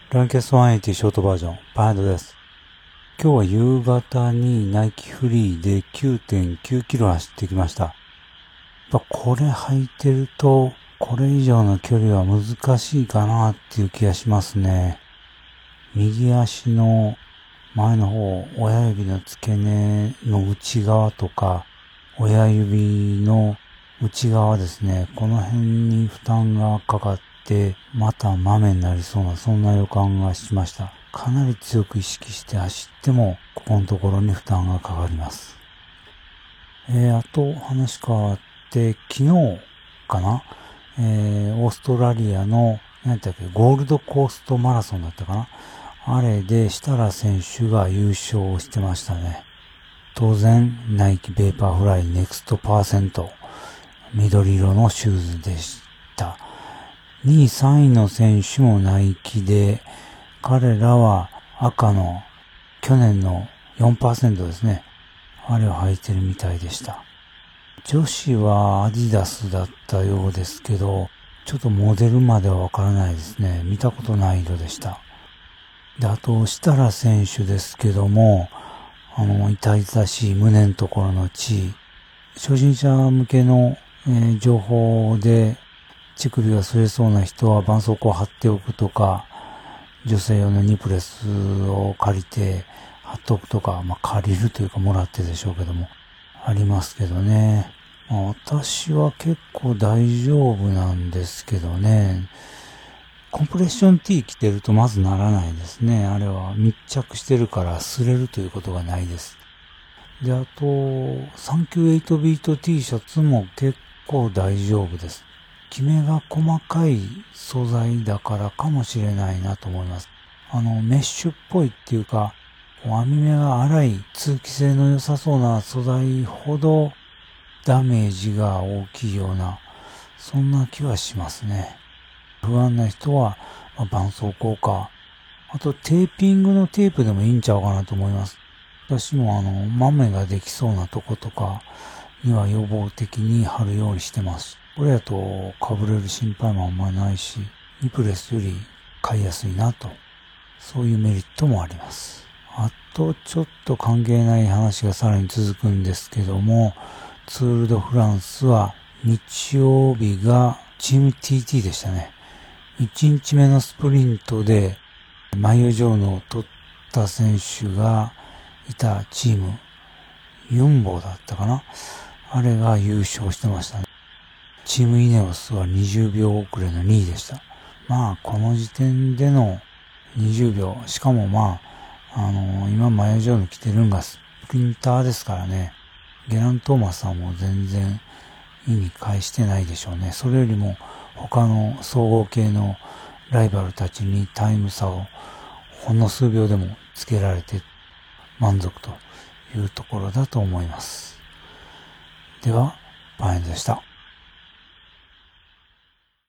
ランキャスト180ショートバージョン、パンドです。今日は夕方にナイキフリーで 9.9 キロ走ってきました。これ履いてると、これ以上の距離は難しいかなっていう気がしますね。右足の前の方、親指の付け根の内側とか、親指の内側ですね。この辺に負担がかかって、また豆になりそうな、そんな予感がしました。かなり強く意識して走っても、ここのところに負担がかかります。あと話変わって、昨日かな、オーストラリアの、ゴールドコーストマラソンだったかな。あれで設楽選手が優勝してましたね。当然、ナイキベーパーフライネクストパーセント、緑色のシューズでした。2位、3位の選手もナイキで、彼らは赤の去年の 4% ですね。あれを履いてるみたいでした。女子はアディダスだったようですけど、ちょっとモデルまではわからないですね。見たことない色でした。で、あと、設楽選手ですけども、痛々しい胸のところの血、初心者向けの、情報で、乳首が擦れそうな人は絆創膏を貼っておくとか、女性用のニプレスを借りて貼っておくとか、借りるというかもらってでしょうけども、ありますけどね。私は結構大丈夫なんですけどね。コンプレッション T 着てるとまずならないですね。あれは密着してるから擦れるということがないです。で、あと、398ビート T シャツも結構大丈夫です。きめが細かい素材だからかもしれないなと思います。メッシュっぽいっていうか、網目が粗い通気性の良さそうな素材ほどダメージが大きいような、そんな気はしますね。不安な人は、絆創膏か、あとテーピングのテープでもいいんちゃうかなと思います。私も豆ができそうなとことかには予防的に貼るようにしてます。これやと被れる心配もあんまりないし、ニプレスより買いやすいなと、そういうメリットもあります。あとちょっと関係ない話がさらに続くんですけども、ツールドフランスは日曜日がチーム TT でしたね。1日目のスプリントで眉状のを取った選手がいたチーム、ユンボだったかな、あれが優勝してましたね。チームイネオスは20秒遅れの2位でした。この時点での20秒、しかも今眉状の着てるんがスプリンターですからね、ゲラントーマスさんも全然意に介してないでしょうね。それよりも他の総合系のライバルたちにタイム差をほんの数秒でもつけられて満足というところだと思います。では、パンエンドでした。